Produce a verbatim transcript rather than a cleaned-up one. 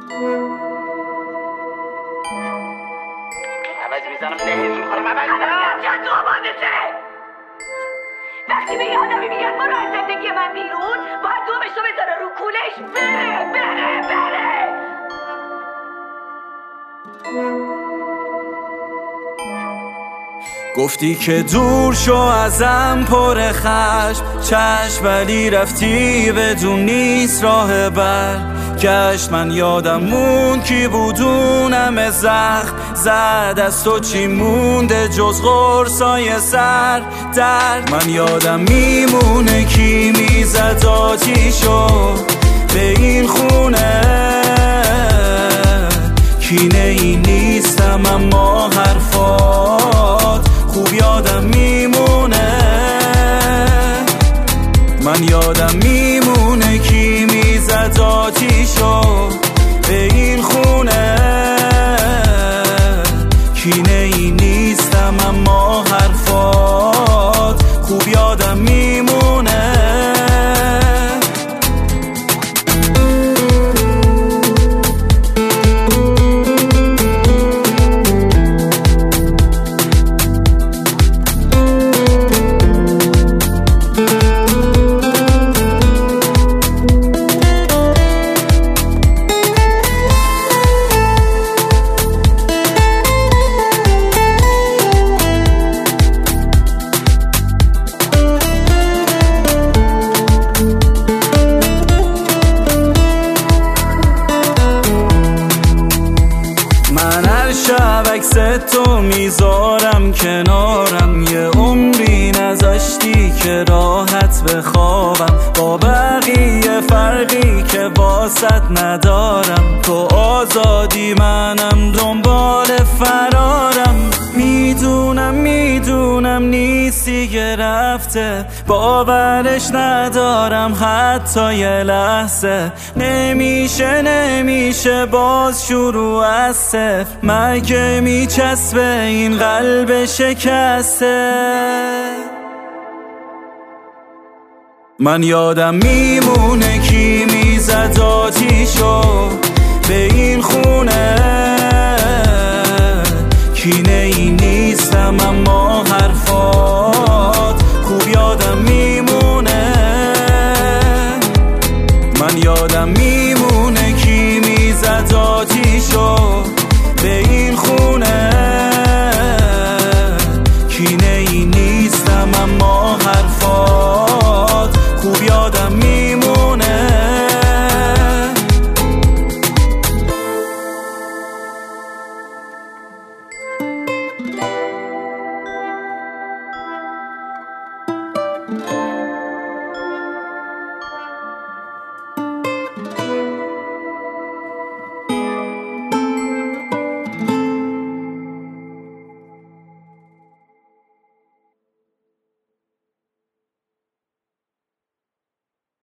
عوض میزنم نهیز میخورم عوض میزنم جد تو آمادشه. وقتی به یه آدمی میگن برو از زندگی من بیرون، باید دو بشتو بذاره رو کولش بره بره بره. گفتی که دور شو ازم پر خشم چشم، ولی رفتی بدون نیست راه بر گشت. من یادم مون کی بودونم زخم زد، از تو چی مونده جز غرصای سر درد. من یادم میمونه کی میزد آتیشو به این خونه، کینه ای نیستم اما حرفات خوب یادم میمونه. من یادم میمونه کی میزد آتیشو به این خونه، کینه ای نیستم اما حرفات خوب یادم میمونه. شب عکس تو میذارم کنارم، یه عمری نذاشتی که راحت بخوابم. با بقیه فرقی که واسط ندارم، تو آزادی منم دنبال فرارم. میدونم میدونم نیستی که رفته، باورش ندارم حتی یه لحظه. نمیشه نمیشه باز شروع از صفر، مگه میچسبه این قلب شکسته. من یادم میمونه کی میزد آتیشو